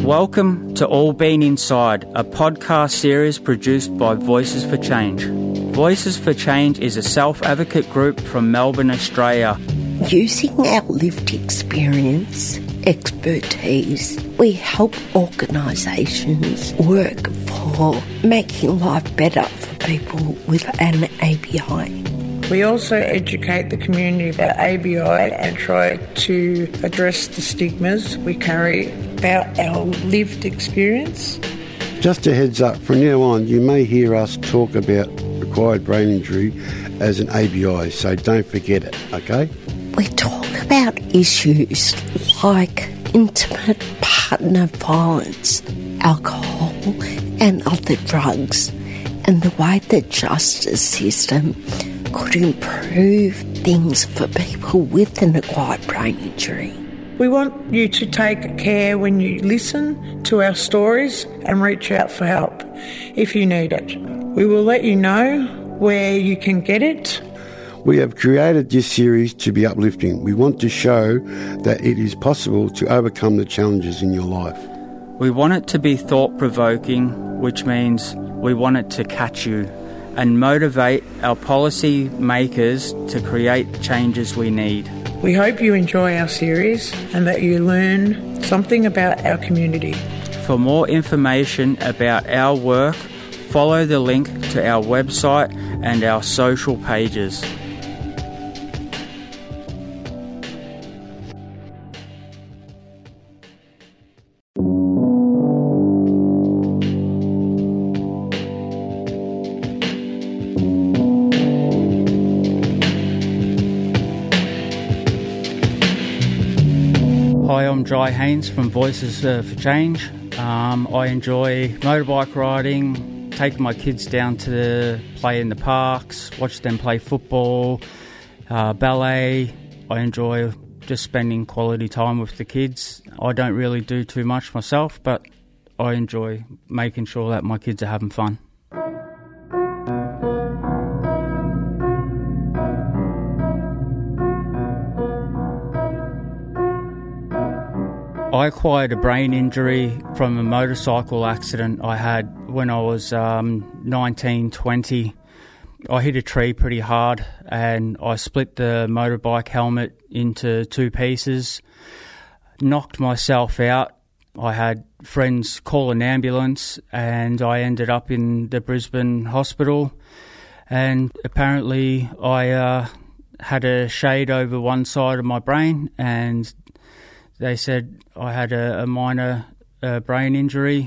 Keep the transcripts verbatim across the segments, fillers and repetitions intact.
Welcome to All Been Inside, a podcast series produced by Voices for Change. Voices for Change is a self-advocate group from Melbourne, Australia. Using our lived experience, expertise, we help organisations work for making life better for people with an A B I. We also educate the community about A B I and try to address the stigmas we carry about our lived experience. Just a heads up, from now on you may hear us talk about acquired brain injury as an A B I, so don't forget it, okay? We talk about issues like intimate partner violence, alcohol and other drugs, and the way the justice system could improve things for people with an acquired brain injury. We want you to take care when you listen to our stories and reach out for help if you need it. We will let you know where you can get it. We have created this series to be uplifting. We want to show that it is possible to overcome the challenges in your life. We want it to be thought-provoking, which means we want it to catch you and motivate our policy makers to create changes we need. We hope you enjoy our series and that you learn something about our community. For more information about our work, follow the link to our website and our social pages. Hi, I'm Jai Haynes from Voices uh, for Change. Um, I enjoy motorbike riding, taking my kids down to play in the parks, watch them play football, uh, ballet. I enjoy just spending quality time with the kids. I don't really do too much myself, but I enjoy making sure that my kids are having fun. I acquired a brain injury from a motorcycle accident I had when I was um, nineteen, twenty. I hit a tree pretty hard and I split the motorbike helmet into two pieces, knocked myself out. I had friends call an ambulance and I ended up in the Brisbane hospital, and apparently I uh, had a shade over one side of my brain, and they said I had a, a minor uh, brain injury.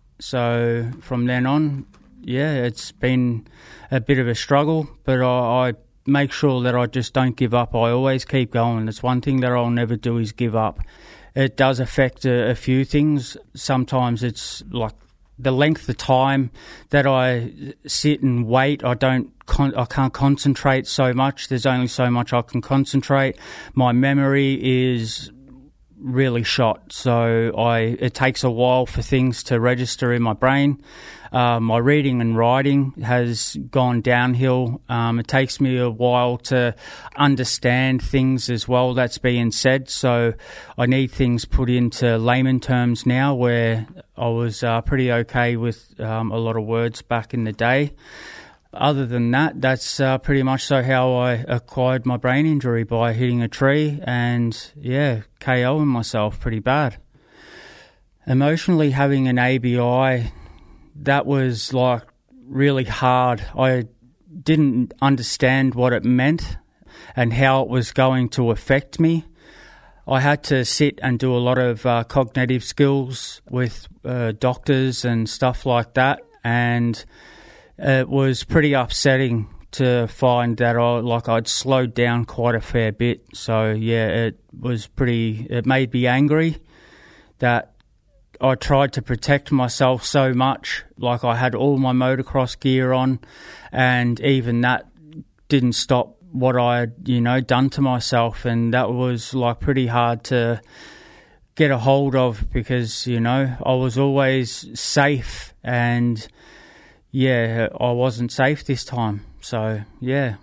So from then on, yeah, it's been a bit of a struggle, but I, I make sure that I just don't give up. I always keep going. It's one thing that I'll never do is give up. It does affect a, a few things. Sometimes it's like the length of time that I sit and wait. I don't, con- I can't concentrate so much. There's only so much I can concentrate. My memory is really shot, so I it takes a while for things to register in my brain. Uh, my reading and writing has gone downhill. Um, it takes me a while to understand things as well that's being said, so I need things put into layman terms now, where I was uh, pretty okay with um, a lot of words back in the day. Other than that, that's uh, pretty much so how I acquired my brain injury, by hitting a tree and, yeah, KOing myself pretty bad. Emotionally, having an A B I, that was, like, really hard. I didn't understand what it meant and how it was going to affect me. I had to sit and do a lot of uh, cognitive skills with uh, doctors and stuff like that, and it was pretty upsetting to find that I like I'd slowed down quite a fair bit. So yeah, it was pretty. It made me angry that I tried to protect myself so much. Like, I had all my motocross gear on, and even that didn't stop what I had, you know, done to myself, and that was like pretty hard to get a hold of, because, you know, I was always safe, and yeah, I wasn't safe this time. So, yeah.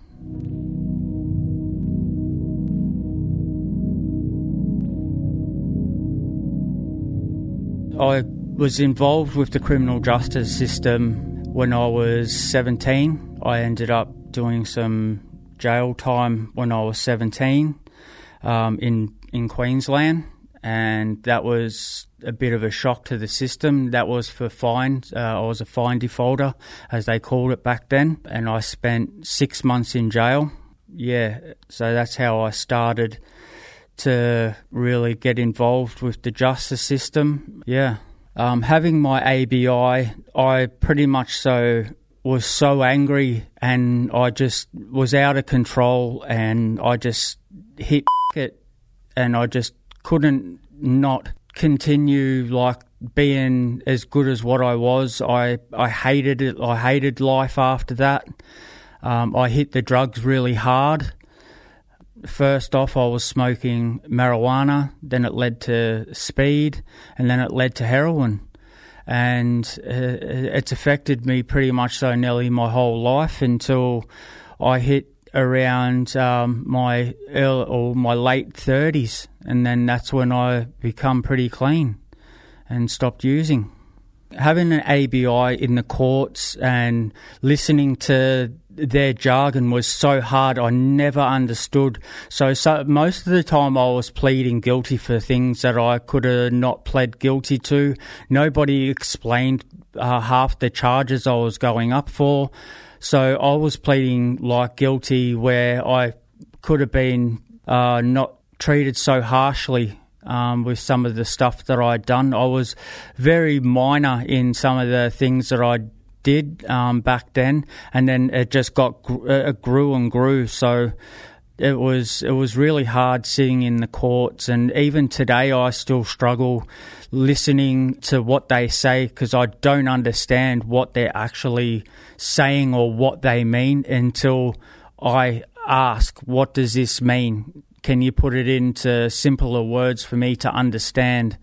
I was involved with the criminal justice system when I was seventeen. I ended up doing some jail time when I was seventeen um, in, in Queensland, and that was a bit of a shock to the system. That was for fines. Uh, I was a fine defaulter, as they called it back then, and I spent six months in jail. Yeah, so that's how I started to really get involved with the justice system. Yeah. Um, having my A B I, I pretty much so was so angry, and I just was out of control, and I just hit it, and I just couldn't not continue like being as good as what I was. I, I hated it. I hated life after that. Um, I hit the drugs really hard. First off, I was smoking marijuana, then it led to speed, and then it led to heroin. And uh, it's affected me pretty much so nearly my whole life until I hit around um, my early, or my late thirties, and then that's when I become pretty clean and stopped using. Having an A B I in the courts and listening to their jargon was so hard. I never understood. So, so most of the time I was pleading guilty for things that I could have not pled guilty to. Nobody explained uh, half the charges I was going up for. So I was pleading like guilty where I could have been uh, not treated so harshly um, with some of the stuff that I'd done. I was very minor in some of the things that I did um, back then, and then it just got it grew and grew. So it was it was really hard sitting in the courts, and even today I still struggle listening to what they say because I don't understand what they're actually saying or what they mean until I ask, what does this mean? Can you put it into simpler words for me to understand?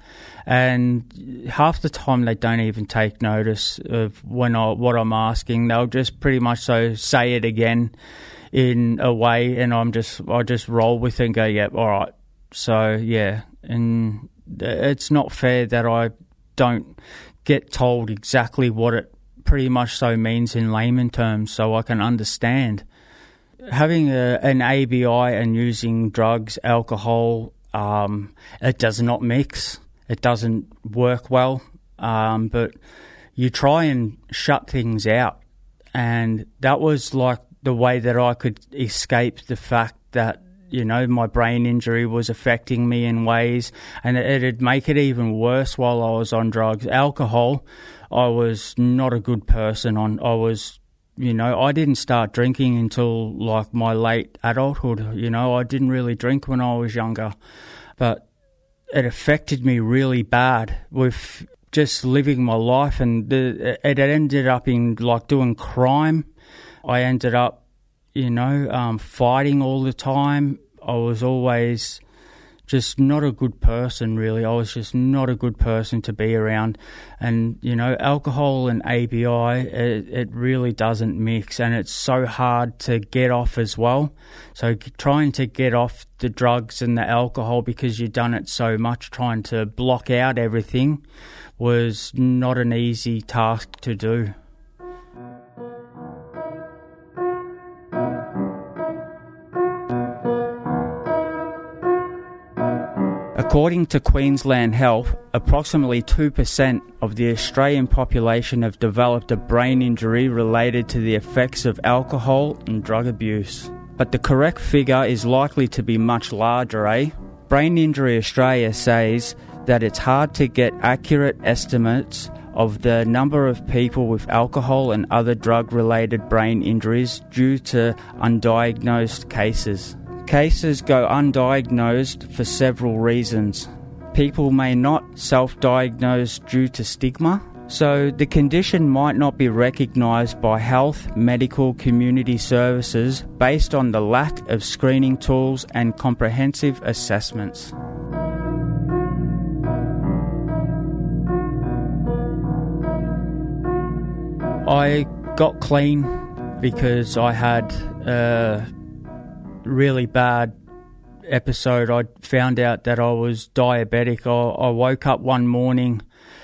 And half the time they don't even take notice of when I, what I'm asking. They'll just pretty much so say it again in a way, and I'm just I just roll with it and go, yeah, all right. So yeah, and it's not fair that I don't get told exactly what it pretty much so means in layman terms, so I can understand. Having a, an A B I and using drugs, alcohol, um, it does not mix. It doesn't work well, um, but you try and shut things out. And that was like the way that I could escape the fact that, you know, my brain injury was affecting me in ways, and it, it'd make it even worse while I was on drugs. Alcohol, I was not a good person on. I was... You know, I didn't start drinking until like my late adulthood. You know, I didn't really drink when I was younger, but it affected me really bad with just living my life, and the, it ended up in like doing crime. I ended up, you know, um, fighting all the time. I was always just not a good person, really. I was just not a good person to be around. And, you know, alcohol and A B I, it, it really doesn't mix, and it's so hard to get off as well. So trying to get off the drugs and the alcohol because you've done it so much, trying to block out everything, was not an easy task to do. According to Queensland Health, approximately two percent of the Australian population have developed a brain injury related to the effects of alcohol and drug abuse. But the correct figure is likely to be much larger, eh? Brain Injury Australia says that it's hard to get accurate estimates of the number of people with alcohol and other drug-related brain injuries due to undiagnosed cases. Cases go undiagnosed for several reasons. People may not self-diagnose due to stigma, so the condition might not be recognised by health, medical, community services based on the lack of screening tools and comprehensive assessments. I got clean because I had uh, really bad episode, I found out that I was diabetic. I, I woke up one morning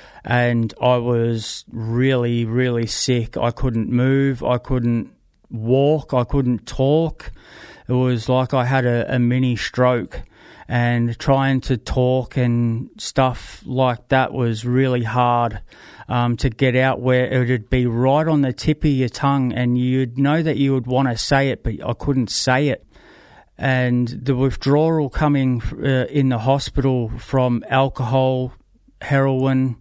and I was really, really sick. I couldn't move. I couldn't walk. I couldn't talk. It was like I had a, a mini stroke, and trying to talk and stuff like that was really hard um, to get out, where it would be right on the tip of your tongue and you'd know that you would want to say it, but I couldn't say it. And the withdrawal coming uh, in the hospital from alcohol, heroin,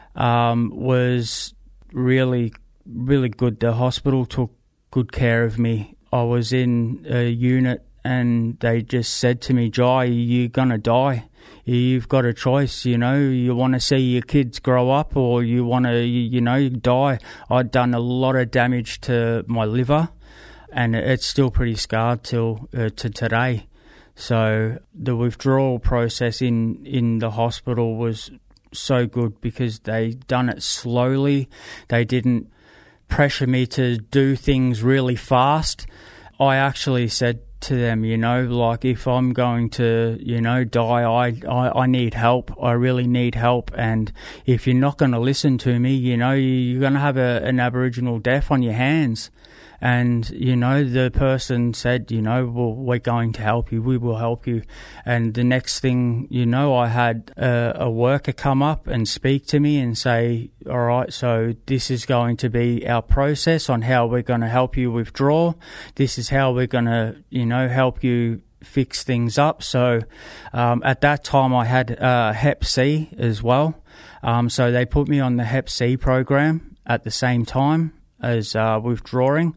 um, was really, really good. The hospital took good care of me. I was in a unit and they just said to me, Jai, you're going to die. You've got a choice, you know. You want to see your kids grow up or you want to, you know, die. I'd done a lot of damage to my liver and it's still pretty scarred till uh, to today. So the withdrawal process in, in the hospital was so good because they done it slowly. They didn't pressure me to do things really fast. I actually said to them, you know, like if I'm going to, you know, die, I, I, I need help. I really need help. And if you're not going to listen to me, you know, you're going to have a, an Aboriginal death on your hands. And, you know, the person said, you know, well, we're going to help you. We will help you. And the next thing, you know, I had a, a worker come up and speak to me and say, all right, so this is going to be our process on how we're going to help you withdraw. This is how we're going to, you know, help you fix things up. So um, at that time I had uh, Hep C as well. Um, so they put me on the Hep C program at the same time as uh, withdrawing.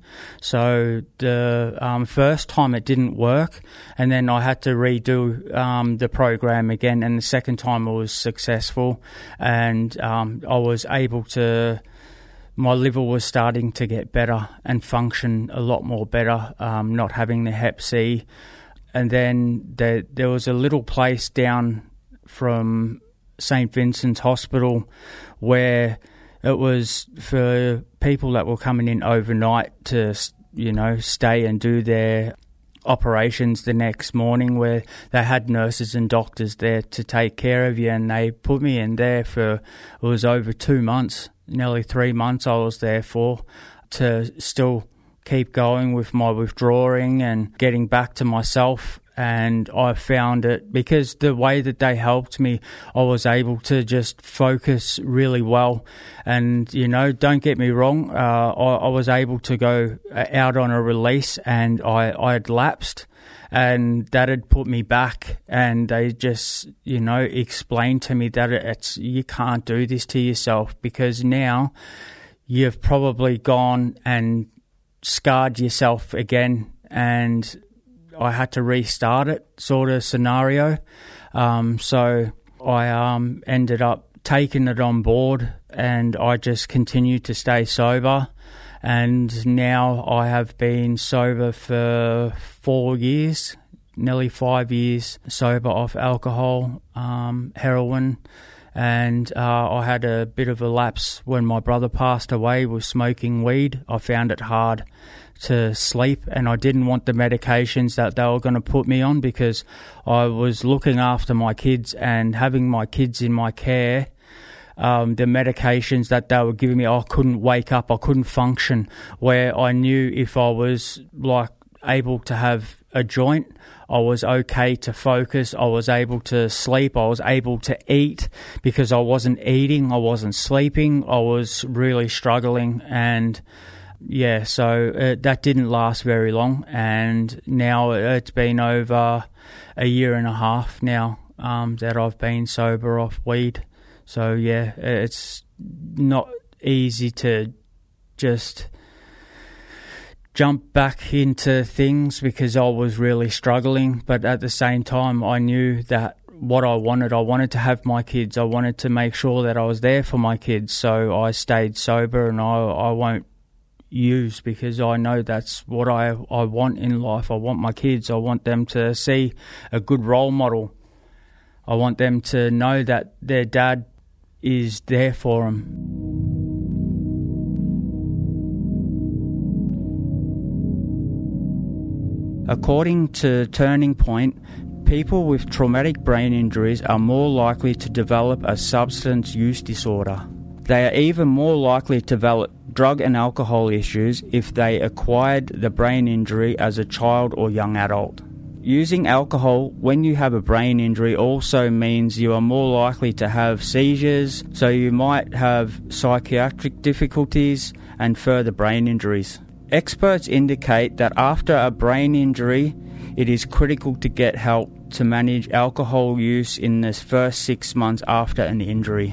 So the um, first time it didn't work, and then I had to redo um, the program again, and the second time it was successful, and um, I was able to, my liver was starting to get better and function a lot more better, um, not having the Hep C. And then there, there was a little place down from Saint Vincent's Hospital where it was for people that were coming in overnight to, you know, stay and do their operations the next morning, where they had nurses and doctors there to take care of you. And they put me in there for, it was over two months, nearly three months I was there for, to still keep going with my withdrawing and getting back to myself. And I found it, because the way that they helped me, I was able to just focus really well. And, you know, don't get me wrong, uh, I, I was able to go out on a release and I, I had lapsed, and that had put me back. And they just, you know, explained to me that it's, you can't do this to yourself, because now you've probably gone and scarred yourself again, and I had to restart it, sort of scenario. Um, so I um, ended up taking it on board, and I just continued to stay sober. And now I have been sober for four years, nearly five years sober off alcohol, um, heroin. And uh, I had a bit of a lapse when my brother passed away with smoking weed. I found it hard to sleep, and I didn't want the medications that they were going to put me on, because I was looking after my kids and having my kids in my care. Um, the medications that they were giving me, I couldn't wake up, I couldn't function, where I knew if I was like able to have a joint, I was okay to focus, I was able to sleep, I was able to eat, because I wasn't eating, I wasn't sleeping, I was really struggling. And yeah, so uh, that didn't last very long, and now it's been over a year and a half now um, that I've been sober off weed. So yeah, it's not easy to just jump back into things, because I was really struggling, but at the same time I knew that what I wanted, I wanted to have my kids, I wanted to make sure that I was there for my kids, so I stayed sober, and I, I won't use, because I know that's what I, I want in life. I want my kids, I want them to see a good role model. I want them to know that their dad is there for them. According to Turning Point, People with traumatic brain injuries are more likely to develop a substance use disorder. They are even more likely to develop drug and alcohol issues if they acquired the brain injury as a child or young adult. Using alcohol when you have a brain injury also means you are more likely to have seizures, so you might have psychiatric difficulties and further brain injuries. Experts indicate that after a brain injury, it is critical to get help to manage alcohol use in the first six months after an injury.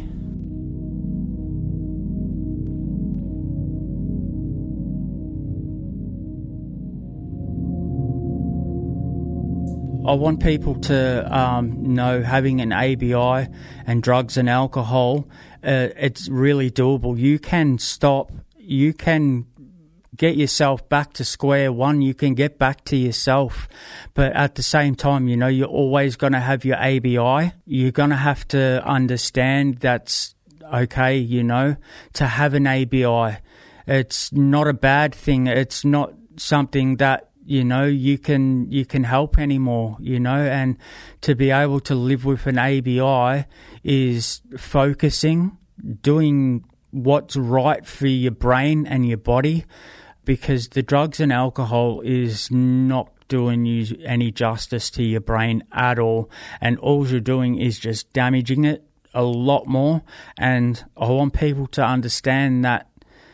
I want people to um, know having an A B I and drugs and alcohol, uh, it's really doable. You can stop, you can get yourself back to square one, you can get back to yourself. But at the same time, you know, you're always going to have your A B I. You're going to have to understand that's okay, you know, to have an A B I. It's not a bad thing. It's not something that you know, you can you can help anymore, you know, and to be able to live with an A B I is focusing, doing what's right for your brain and your body, because the drugs and alcohol is not doing you any justice to your brain at all, and all you're doing is just damaging it a lot more. And I want people to understand that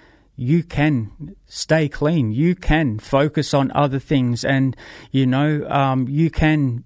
you can stay clean. You can focus on other things, and you know, um, you can,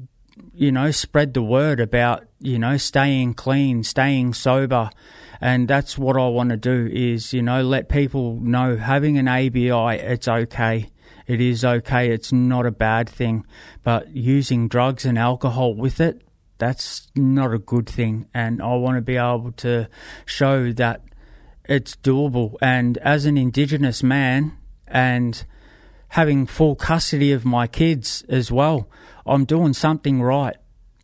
you know, spread the word about, you know, staying clean, staying sober, and that's what I want to do. Is, you know, let people know having an A B I, it's okay. It is okay. It's not a bad thing, but using drugs and alcohol with it, that's not a good thing. And I want to be able to show that it's doable. And as an Indigenous man and having full custody of my kids as well, I'm doing something right,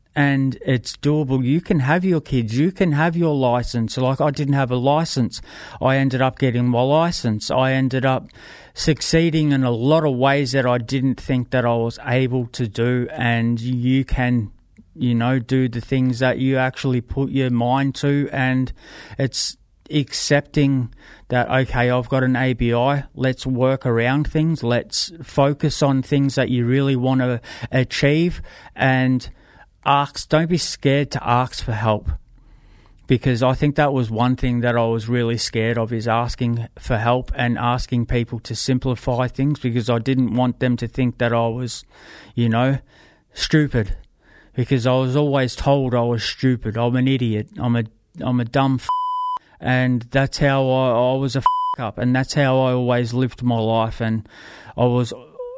and it's doable. You can have your kids, you can have your license. Like, I didn't have a license. I ended up getting my license. I ended up succeeding in a lot of ways that I didn't think that I was able to do. And you can, you know, do the things that you actually put your mind to, and it's accepting that, okay, I've got an A B I, let's work around things, let's focus on things that you really want to achieve, and ask, don't be scared to ask for help, because I think that was one thing that I was really scared of, is asking for help and asking people to simplify things, because I didn't want them to think that I was, you know, stupid, because I was always told I was stupid. I'm an idiot. I'm a I'm a dumb f***. And that's how I, I was a f*** up, and that's how I always lived my life. And I was,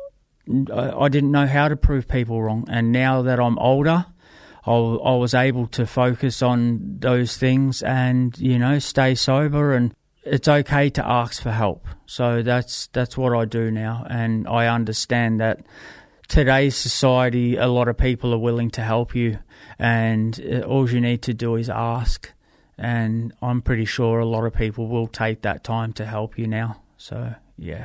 I, I didn't know how to prove people wrong. And now that I'm older, I, I was able to focus on those things and, you know, stay sober. And it's okay to ask for help. So that's that's what I do now. And I understand that today's society, a lot of people are willing to help you, and all you need to do is ask. And I'm pretty sure a lot of people will take that time to help you now. So, yeah.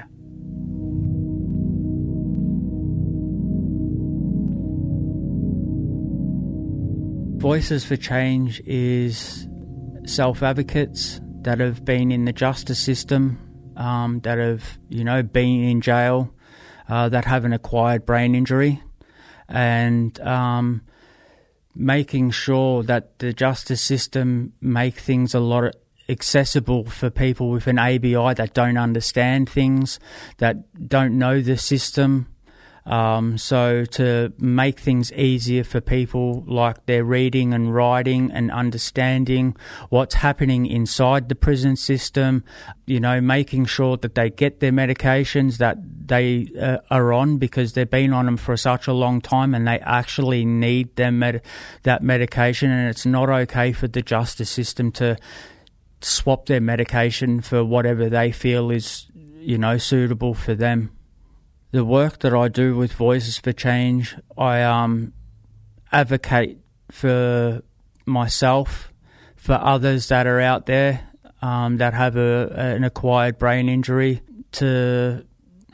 Voices for Change is self-advocates that have been in the justice system, um, that have, you know, been in jail, uh, that have an acquired brain injury, and um making sure that the justice system make things a lot accessible for people with an A B I that don't understand things, that don't know the system. Um, so to make things easier for people, like they're reading and writing and understanding what's happening inside the prison system, you know, making sure that they get their medications that they uh, are on, because they've been on them for such a long time and they actually need them med- that medication, and it's not okay for the justice system to swap their medication for whatever they feel is, you know, suitable for them. The work that I do with Voices for Change, I um, advocate for myself, for others that are out there um, that have a, an acquired brain injury, to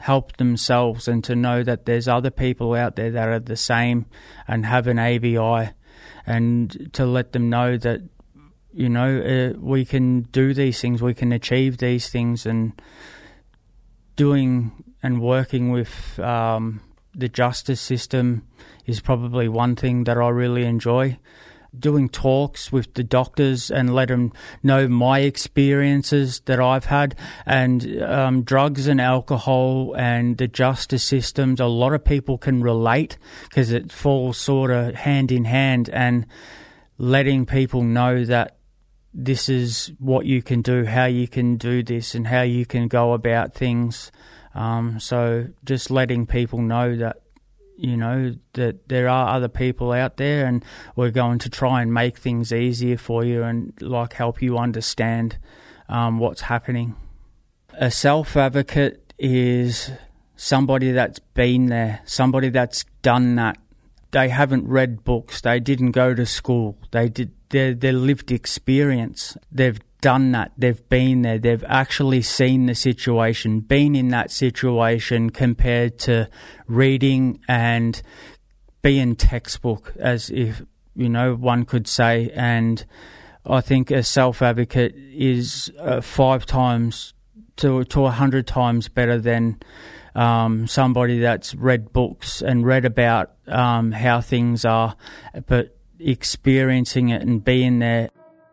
help themselves and to know that there's other people out there that are the same and have an A B I, and to let them know that, you know, uh, we can do these things, we can achieve these things, and doing and working with um, the justice system is probably one thing that I really enjoy. Doing talks with the doctors and let them know my experiences that I've had, and um, drugs and alcohol and the justice systems, a lot of people can relate because it falls sort of hand in hand, and letting people know that this is what you can do, how you can do this and how you can go about things. Um, so just letting people know that, you know, that there are other people out there, and we're going to try and make things easier for you and like help you understand um, what's happening. A self-advocate is somebody that's been there, somebody that's done that. They haven't read books, they didn't go to school, they did their, their lived experience. They've done that, they've been there, they've actually seen the situation, been in that situation, compared to reading and being textbook, as if, you know, one could say. And I think a self-advocate is uh, five times to to a hundred times better than um, somebody that's read books and read about um, how things are, but experiencing it and being there.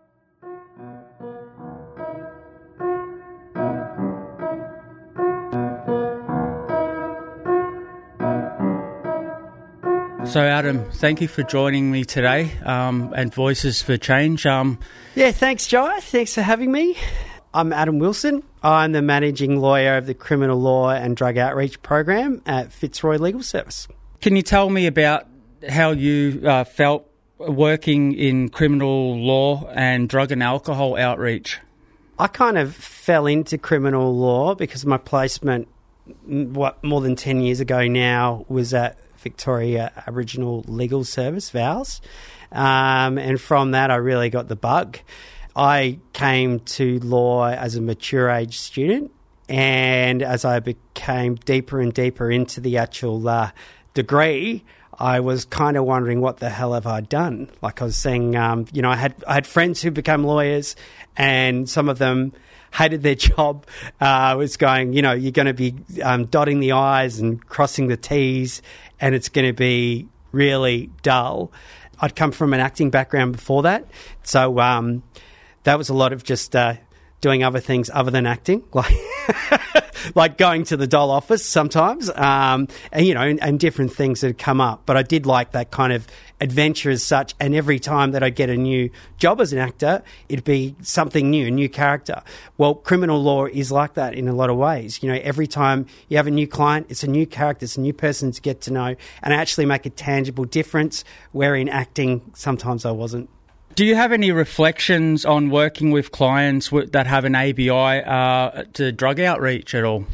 So, Adam, thank you for joining me today um, and Voices for Change. Um, yeah, thanks, Jai. Thanks for having me. I'm Adam Wilson. I'm the Managing Lawyer of the Criminal Law and Drug Outreach Program at Fitzroy Legal Service. Can you tell me about how you uh, felt working in criminal law and drug and alcohol outreach? I kind of fell into criminal law because my placement, what, more than ten years ago now, was at Victoria Aboriginal Legal Service, V A L S, um, and from that I really got the bug. I came to law as a mature age student, and as I became deeper and deeper into the actual uh, degree, I was kind of wondering, what the hell have I done? Like I was saying, um, you know, I had I had friends who became lawyers, and some of them hated their job. I uh, was going, you know, you're going to be um, dotting the I's and crossing the T's, and it's going to be really dull. I'd come from an acting background before that, so um, that was a lot of just uh, doing other things other than acting, like like going to the doll office sometimes, um, and you know, and, and different things that had come up. But I did like that kind of adventure as such, and every time that I get a new job as an actor, it'd be something new, a new character. Well, criminal law is like that in a lot of ways. You know, every time you have a new client, it's a new character, it's a new person to get to know and actually make a tangible difference, where in acting sometimes I wasn't. Do you have any reflections on working with clients that have an A B I uh, to drug outreach at all?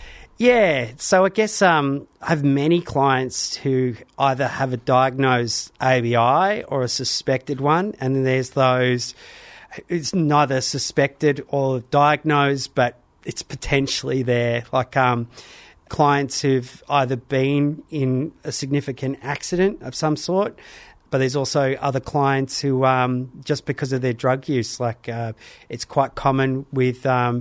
Yeah, so I guess um, I have many clients who either have a diagnosed A B I or a suspected one, and then there's those it's neither suspected or diagnosed, but it's potentially there, like um, clients who've either been in a significant accident of some sort. But there's also other clients who, um, just because of their drug use, like uh, it's quite common with um,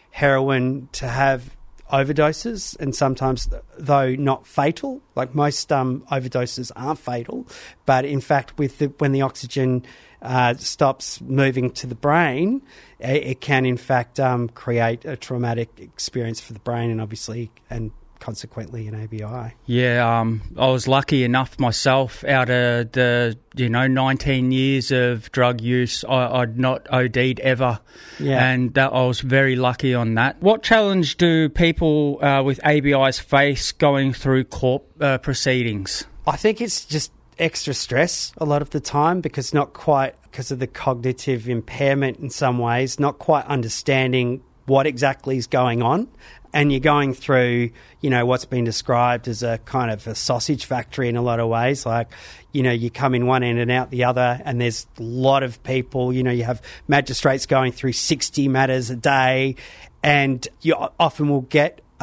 heroin to have overdoses, and sometimes, though not fatal, like most um, overdoses aren't fatal, but in fact, with the, when the oxygen uh, stops moving to the brain, it, it can in fact um, create a traumatic experience for the brain, and obviously, and consequently an A B I. Yeah, um, I was lucky enough myself, out of the, you know, nineteen years of drug use, I, I'd not O D'd ever. Yeah. And that, I was very lucky on that. What challenge do people uh, with A B Is face going through court uh, proceedings? I think it's just extra stress a lot of the time, because not quite, because of the cognitive impairment in some ways, not quite understanding what exactly is going on. And you're going through, you know, what's been described as a kind of a sausage factory in a lot of ways. Like, you know, you come in one end and out the other, and there's a lot of people. You know, you have magistrates going through sixty matters a day, and you often will get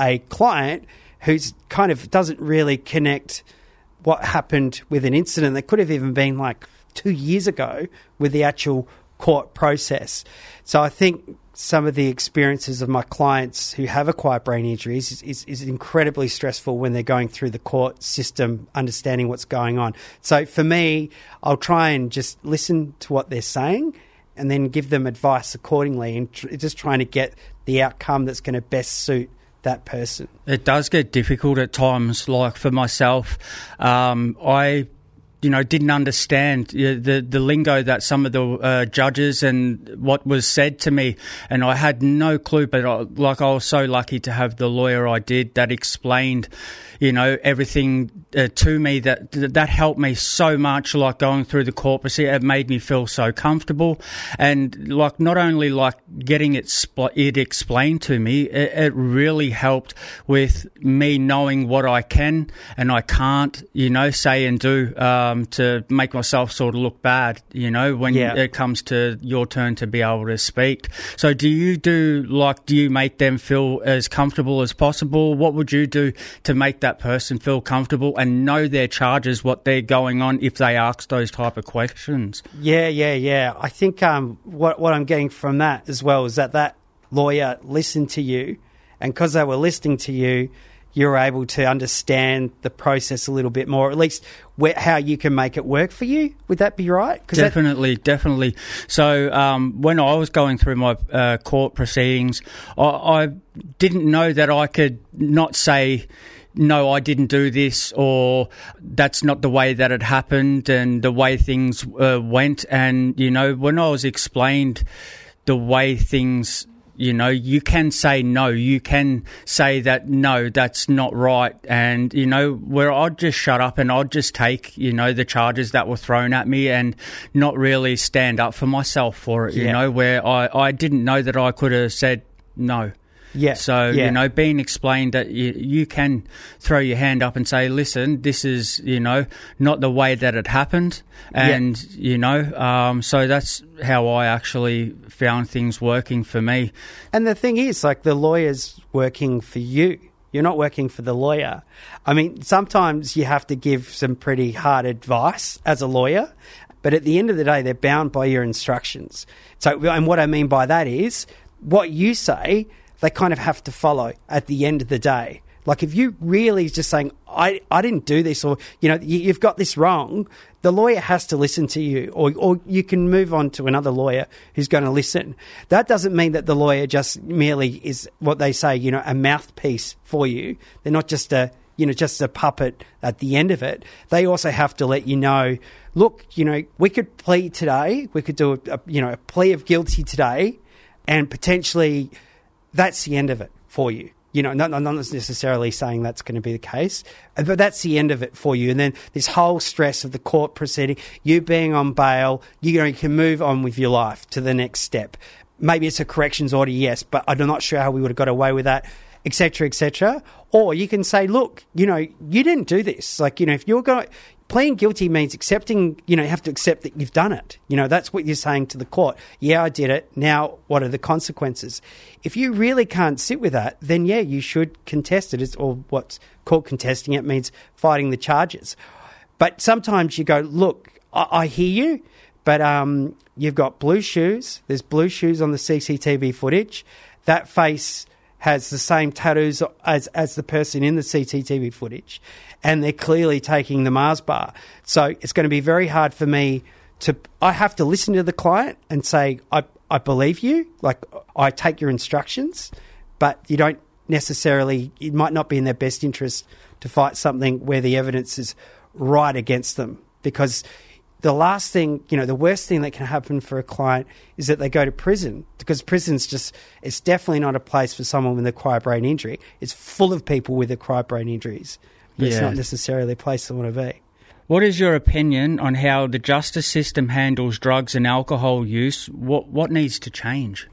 a client who's kind of doesn't really connect what happened with an incident that could have even been like two years ago with the actual court process. So I think some of the experiences of my clients who have acquired brain injuries is, is, is incredibly stressful when they're going through the court system, understanding what's going on. So for me, I'll try and just listen to what they're saying and then give them advice accordingly, and tr- just trying to get the outcome that's going to best suit that person. It does get difficult at times. Like for myself, um, I, you know, didn't understand the the lingo that some of the uh, judges and what was said to me, and I had no clue. But I, like I was so lucky to have the lawyer I did that explained, you know, everything uh, to me. That that helped me so much. Like going through the court procedure, it made me feel so comfortable, and like not only like getting it spl- it explained to me, it, it really helped with me knowing what I can and I can't, you know, say and do um, to make myself sort of look bad, you know, when yeah. it comes to your turn to be able to speak. So, do you do like do you make them feel as comfortable as possible? What would you do to make that person feel comfortable and know their charges, what they're going on if they ask those type of questions? Yeah, yeah, yeah. I think um, what what I'm getting from that as well is that that lawyer listened to you, and because they were listening to you, you're able to understand the process a little bit more, or at least where, how you can make it work for you. Would that be right? Definitely, that- definitely. So um, when I was going through my uh, court proceedings, I, I didn't know that I could not say, no, I didn't do this, or that's not the way that it happened and the way things uh, went. And, you know, when I was explained the way things, you know, you can say no, you can say that, no, that's not right. And, you know, where I'd just shut up and I'd just take, you know, the charges that were thrown at me and not really stand up for myself for it, you yeah. know, where I, I didn't know that I could have said no. Yeah. So, yeah. you know, being explained that you, you can throw your hand up and say, listen, this is, you know, not the way that it happened. And, yeah. you know, um, so that's how I actually found things working for me. And the thing is, like, the lawyer's working for you. You're not working for the lawyer. I mean, sometimes you have to give some pretty hard advice as a lawyer, but at the end of the day, they're bound by your instructions. So, and what I mean by that is what you say, they kind of have to follow at the end of the day. Like if you really just saying, I, I didn't do this, or, you know, you, you've got this wrong, the lawyer has to listen to you, or, or you can move on to another lawyer who's going to listen. That doesn't mean that the lawyer just merely is what they say, you know, a mouthpiece for you. They're not just a, you know, just a puppet at the end of it. They also have to let you know, look, you know, we could plead today, we could do a, a you know, a plea of guilty today, and potentially that's the end of it for you. You know, not, not necessarily saying that's going to be the case, but that's the end of it for you. And then this whole stress of the court proceeding, you being on bail, you know, you can move on with your life to the next step. Maybe it's a corrections order, yes, but I'm not sure how we would have got away with that, et cetera, et cetera. Or you can say, look, you know, you didn't do this. Like, you know, if you're going to... Pleading guilty means accepting, you know, you have to accept that you've done it. You know, that's what you're saying to the court. Yeah, I did it. Now, what are the consequences? If you really can't sit with that, then, yeah, you should contest it. It's, or what's called contesting it means fighting the charges. But sometimes you go, look, I, I hear you, but um, you've got blue shoes. There's blue shoes on the C C T V footage. That face has the same tattoos as, as the person in the C C T V footage, and they're clearly taking the Mars bar. So it's going to be very hard for me to... I have to listen to the client and say, I, I believe you, like I take your instructions, but you don't necessarily... It might not be in their best interest to fight something where the evidence is right against them, because the last thing, you know, the worst thing that can happen for a client is that they go to prison, because prison's just, it's definitely not a place for someone with an acquired brain injury. It's full of people with acquired brain injuries, but yeah. It's not necessarily a place they want to be. What is your opinion on how the justice system handles drugs and alcohol use? What what needs to change?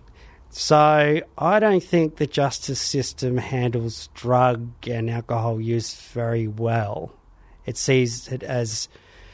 So I don't think the justice system handles drug and alcohol use very well. It sees it as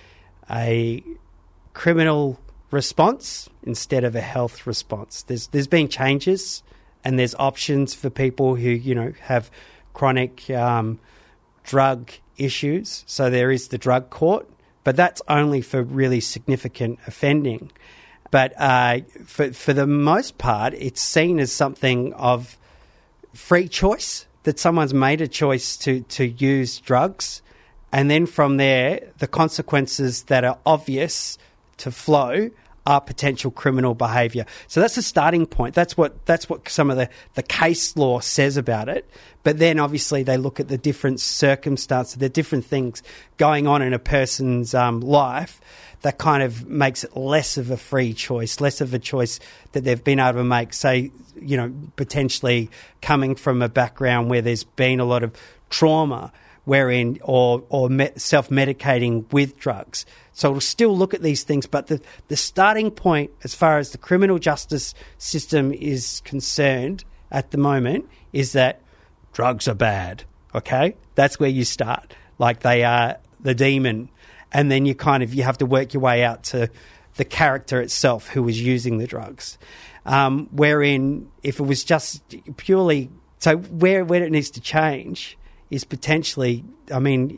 a criminal response instead of a health response. There's there's been changes, and there's options for people who, you know, have chronic um, drug issues. So there is the drug court, but that's only for really significant offending. But uh, for for the most part, it's seen as something of free choice, that someone's made a choice to, to use drugs, and then from there, the consequences that are obvious to flow are potential criminal behaviour. So that's the starting point. That's what that's what some of the, the case law says about it. But then obviously they look at the different circumstances, the different things going on in a person's um, life that kind of makes it less of a free choice, less of a choice that they've been able to make, say, you know, potentially coming from a background where there's been a lot of trauma wherein or or me- self-medicating with drugs. So we'll still look at these things, but the, the starting point as far as the criminal justice system is concerned at the moment is that drugs are bad, okay? That's where you start. Like they are the demon. And then you kind of, you have to work your way out to the character itself who was using the drugs. Um, wherein if it was just purely, so where, where it needs to change is potentially, I mean,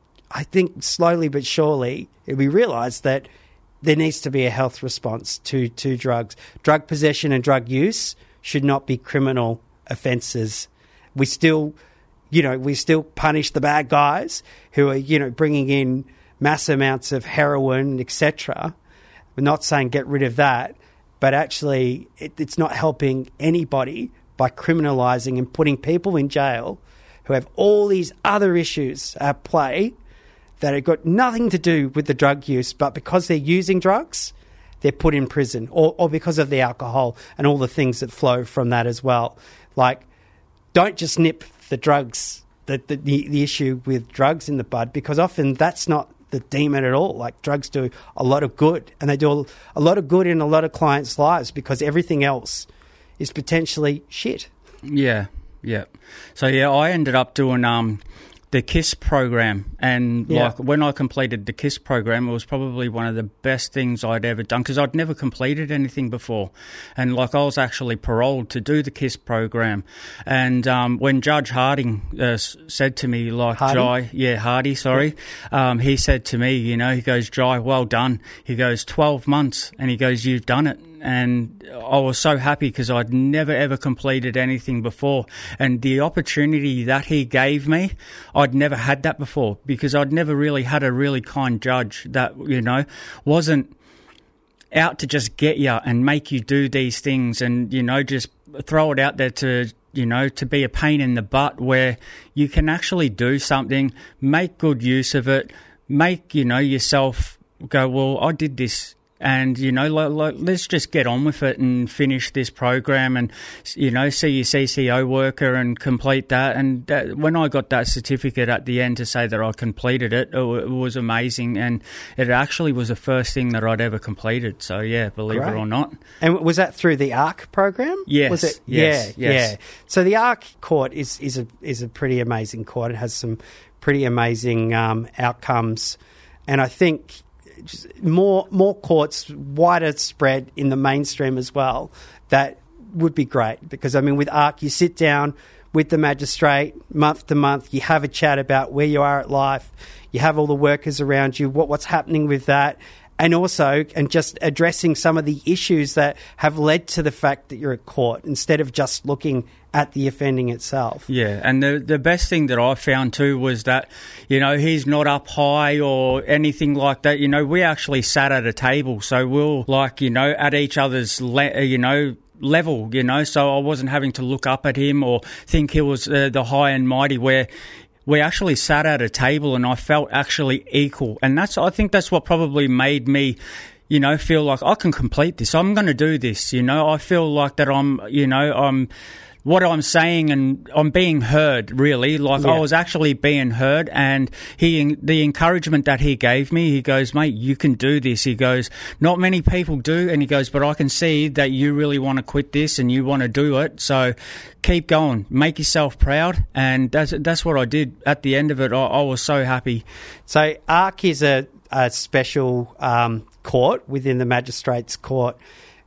I think slowly but surely it'll be realised that there needs to be a health response to, to drugs. Drug possession and drug use should not be criminal offences. We still, you know, we still punish the bad guys who are, you know, bringing in mass amounts of heroin, et cetera. We're not saying get rid of that, but actually it, it's not helping anybody by criminalising and putting people in jail who have all these other issues at play that have got nothing to do with the drug use, but because they're using drugs, they're put in prison, or, or because of the alcohol and all the things that flow from that as well. Like, don't just nip the drugs, the, the, the issue with drugs in the bud, because often that's not the demon at all. Like, drugs do a lot of good, and they do a lot of good in a lot of clients' lives because everything else is potentially shit. Yeah, yeah. So, yeah, I ended up doing um, the KISS program, and Yeah. like when I completed the KISS program, it was probably one of the best things I'd ever done because I'd never completed anything before. And like I was actually paroled to do the KISS program. And um, when Judge Harding uh, s- said to me, like, Hardy? Jai, yeah, Hardy, sorry, um, he said to me, you know, he goes, Jai, well done. He goes, twelve months, and he goes, you've done it. And I was so happy because I'd never, ever completed anything before. And the opportunity that he gave me, I'd never had that before because I'd never really had a really kind judge that, you know, wasn't out to just get you and make you do these things and, you know, just throw it out there to, you know, to be a pain in the butt, where you can actually do something, make good use of it, make, you know, yourself go, well, I did this. And, you know, l- l- let's just get on with it and finish this program and, you know, see your C C O worker and complete that. And that, when I got that certificate at the end to say that I completed it, it, w- it was amazing. And it actually was the first thing that I'd ever completed. So, yeah, believe Great. it or not. And was that through the A R C program? Yes, Was it? yes, yeah, yes. yeah. So the A R C court is, is, a, is a pretty amazing court. It has some pretty amazing um, outcomes. And I think just more more courts, wider spread in the mainstream as well, that would be great. Because, I mean, with A R C, you sit down with the magistrate month to month, you have a chat about where you are at life, you have all the workers around you, what what's happening with that, and also and just addressing some of the issues that have led to the fact that you're at court instead of just looking at the offending itself. Yeah, and the the best thing that I found too was that, you know, he's not up high or anything like that. You know, we actually sat at a table, so we'll, like, you know, at each other's, le- you know, level, you know, so I wasn't having to look up at him or think he was uh, the high and mighty, where we actually sat at a table and I felt actually equal. And that's, I think that's what probably made me, you know, feel like I can complete this. I'm going to do this, you know. I feel like that I'm, you know, I'm, what I'm saying and I'm being heard, really. Like, Yeah. I was actually being heard, and he, the encouragement that he gave me, he goes, mate, you can do this. He goes, not many people do. And he goes, but I can see that you really want to quit this and you want to do it. So keep going, make yourself proud. And that's, that's what I did at the end of it. I, I was so happy. So A R C is a, a special um, court within the magistrates' court,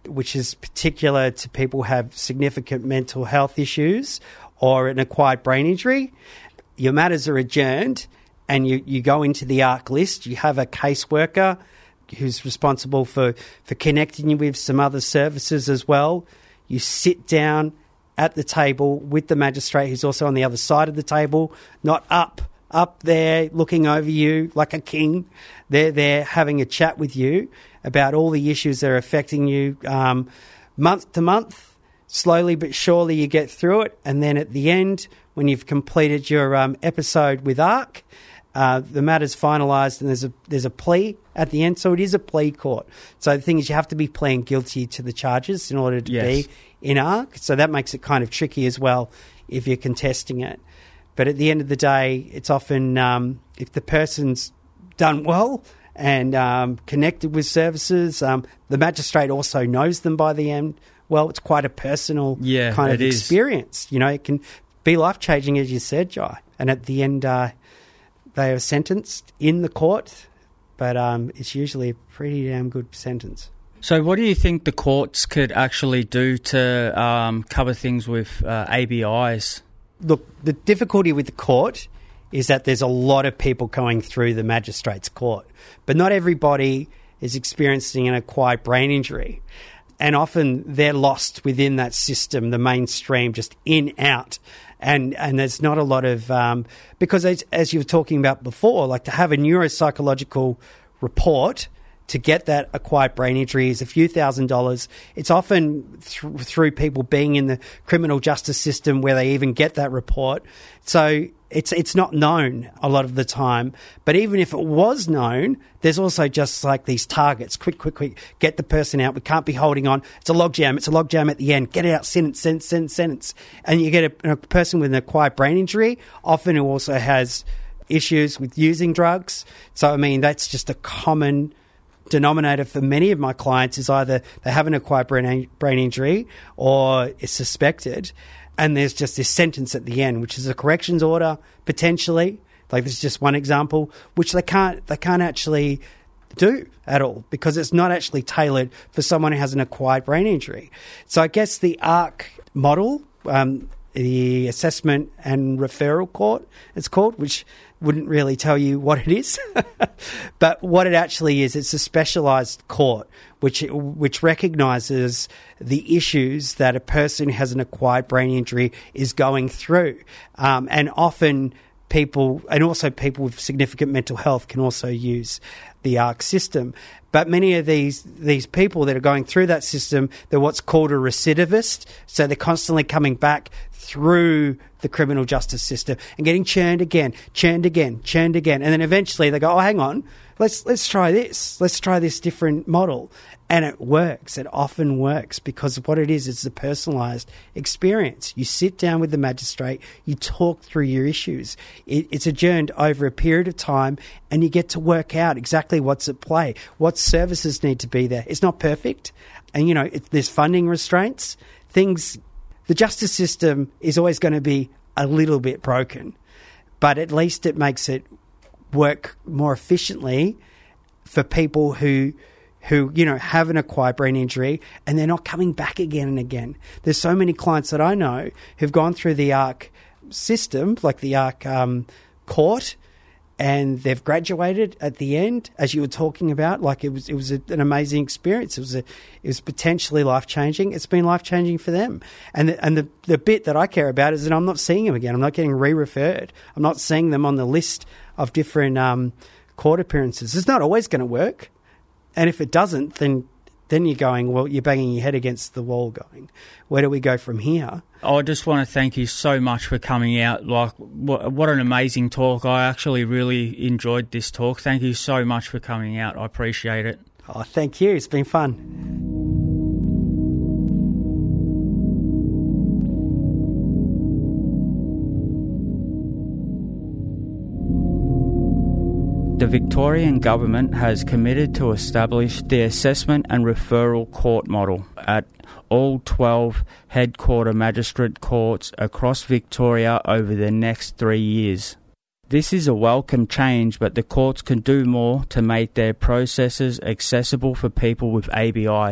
which is particular to people who have significant mental health issues or an acquired brain injury. Your matters are adjourned and you, you go into the A R C list. You have a caseworker who's responsible for, for connecting you with some other services as well. You sit down at the table with the magistrate who's also on the other side of the table, not up, up there looking over you like a king. They're there having a chat with you about all the issues that are affecting you um, month to month. Slowly but surely you get through it. And then at the end, when you've completed your um, episode with A R C, uh, the matter's finalised and there's a there's a plea at the end. So it is a plea court. So the thing is you have to be pleading guilty to the charges in order to yes. be in A R C. So that makes it kind of tricky as well if you're contesting it. But at the end of the day, it's often um, if the person's done well and um, connected with services, um, the magistrate also knows them by the end. Well, it's quite a personal yeah, kind of it experience. Is. You know, it can be life-changing, as you said, Jai. And at the end, uh, they are sentenced in the court, but um, it's usually a pretty damn good sentence. So what do you think the courts could actually do to um, cover things with uh, A B Is? Look, the difficulty with the court is that there's a lot of people going through the magistrate's court, but not everybody is experiencing an acquired brain injury. And often they're lost within that system, the mainstream, just in, out. And and there's not a lot of... Um, because as, as you were talking about before, like to have a neuropsychological report to get that acquired brain injury is a few thousand dollars. It's often th- through people being in the criminal justice system where they even get that report. So it's it's not known a lot of the time. But even if it was known, there's also just like these targets. Quick, quick, quick, get the person out. We can't be holding on. It's a logjam. It's a logjam at the end. Get it out, sentence, sentence, sentence, sentence. And you get a, a person with an acquired brain injury, often who also has issues with using drugs. So, I mean, that's just a common denominator for many of my clients is either they have an acquired brain, brain injury or is suspected, and there's just this sentence at the end, which is a corrections order, potentially. Like, this is just one example, which they can't they can't actually do at all because it's not actually tailored for someone who has an acquired brain injury. So I guess the A R C model, um, the Assessment and Referral Court, it's called, which wouldn't really tell you what it is. But what it actually is, it's a specialised court which which recognises the issues that a person who has an acquired brain injury is going through. Um, and often people, and also people with significant mental health can also use the A R C system. But many of these these people that are going through that system, they're what's called a recidivist. So they're constantly coming back through the criminal justice system and getting churned again, churned again, churned again. And then eventually they go, oh, hang on, let's let's try this. Let's try this different model. And it works. It often works because what it is, it's a personalised experience. You sit down with the magistrate, you talk through your issues. It, it's adjourned over a period of time and you get to work out exactly what's at play, what services need to be there. It's not perfect. And, you know, it, there's funding restraints, things. The justice system is always going to be a little bit broken, but at least it makes it work more efficiently for people who... who, you know, have an acquired brain injury and they're not coming back again and again. There's so many clients that I know who've gone through the A R C system, like the A R C um, court, and they've graduated at the end, as you were talking about. Like, it was it was a, an amazing experience. It was a, it was potentially life-changing. It's been life-changing for them. And the, and the, the bit that I care about is that I'm not seeing them again. I'm not getting re-referred. I'm not seeing them on the list of different um, court appearances. It's not always going to work. And if it doesn't, then then you're going, well, you're banging your head against the wall going, where do we go from here? I just want to thank you so much for coming out. Like, what, what an amazing talk. I actually really enjoyed this talk. Thank you so much for coming out. I appreciate it. Oh, thank you. It's been fun. The Victorian Government has committed to establish the Assessment and Referral Court model at all twelve headquarter magistrate courts across Victoria over the next three years. This is a welcome change, but the courts can do more to make their processes accessible for people with A B Is.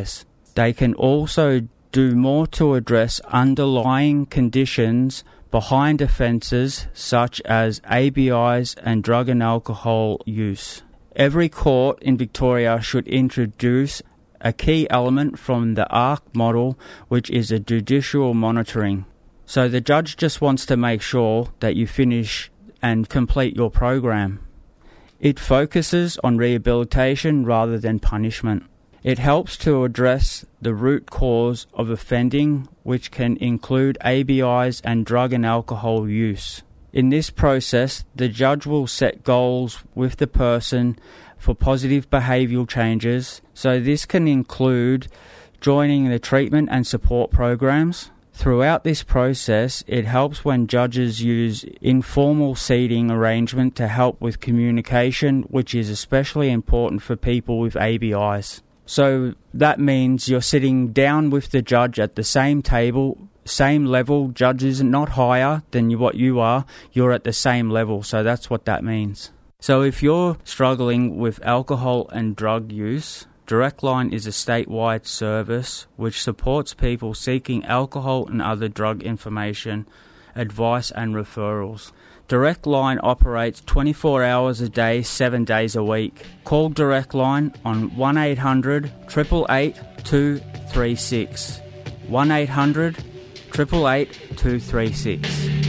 They can also do more to address underlying conditions behind offences such as A B Is and drug and alcohol use. Every court in Victoria should introduce a key element from the A R C model, which is a judicial monitoring. So the judge just wants to make sure that you finish and complete your program. It focuses on rehabilitation rather than punishment. It helps to address the root cause of offending, which can include A B Is and drug and alcohol use. In this process, the judge will set goals with the person for positive behavioural changes, so this can include joining the treatment and support programs. Throughout this process, it helps when judges use informal seating arrangement to help with communication, which is especially important for people with A B Is. So that means you're sitting down with the judge at the same table, same level. Judge is not higher than what you are. You're at the same level, so that's what that means. So if you're struggling with alcohol and drug use, Direct Line is a statewide service which supports people seeking alcohol and other drug information, advice and referrals. Direct Line operates twenty-four hours a day, seven days a week. Call Direct Line on one eight hundred, eight eight eight, two three six. one eight hundred, eight eight eight, two three six.